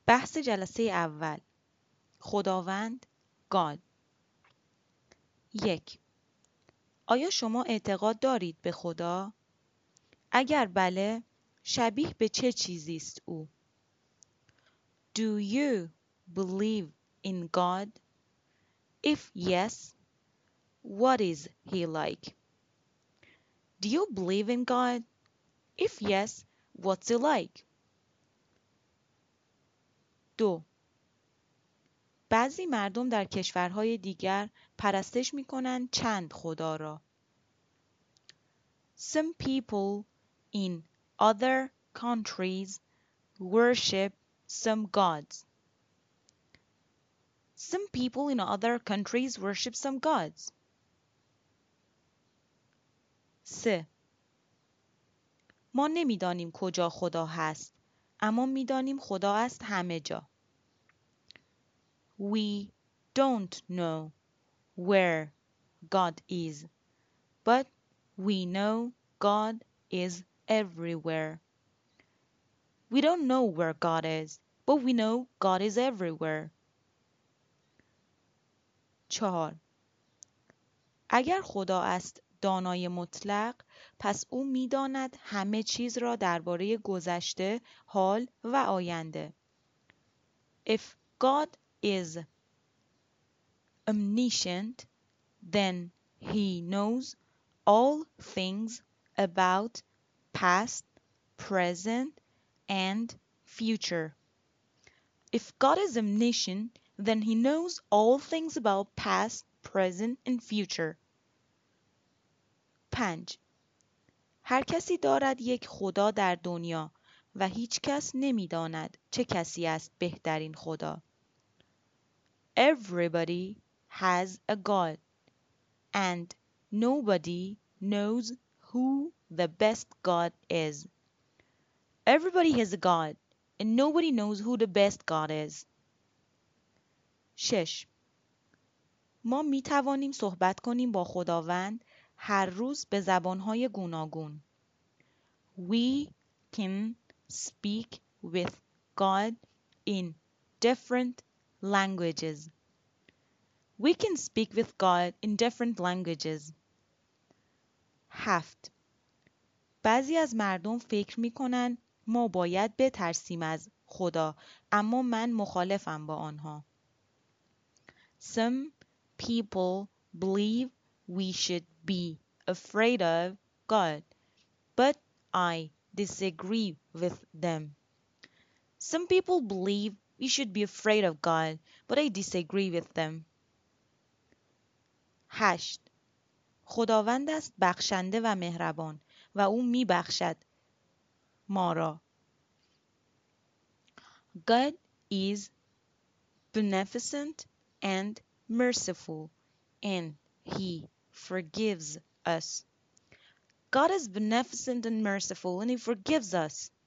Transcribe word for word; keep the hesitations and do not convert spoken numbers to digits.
بحث جلسه اول خداوند God. یک. آیا شما اعتقاد دارید به خدا؟ اگر بله، شبیه به چه چیزی است او؟ Do you believe in God? If yes, what is he like? Do you believe in God? If yes, what's he like? دو. بعضی مردم در کشورهای دیگر پرستش می‌کنند چند خدا را. Some people in other countries worship some gods. Some people in other countries worship some gods. سه. ما نمی‌دانیم کجا خدا هست، اما می‌دانیم خدا است همه جا. We don't know where God is, but we know God is everywhere. We don't know where God is, but we know God is everywhere. چهار. اگر خدا است دانای مطلق، پس او می‌داند همه چیز را درباره گذشته، حال و آینده. If God is omniscient, then he knows all things about past, present, and future. If God is omniscient, then he knows all things about past, present, and future. پنج. هر کسی دارد یک خدا در دنیا و هیچ کس نمی‌داند چه کسی است بهترین خدا. Everybody has a God, and nobody knows who the best God is. Everybody has a God, and nobody knows who the best God is. شش. ما می توانیم صحبت کنیم با خداوند هر روز به زبانهای گوناگون. We can speak with God in different languages. We can speak with God in different languages. هفت. بعضی از مردم فکر می کنند ما باید بترسیم از خدا، اما من مخالفم با آنها. Some people believe we should be afraid of God, but I disagree with them. Some people believe we should be afraid of God, but I disagree with them. هشت. خداوند است بخشنده و مهربان و او می بخشد ما را. God is beneficent and merciful, and he forgives us. God is beneficent and merciful, and he forgives us.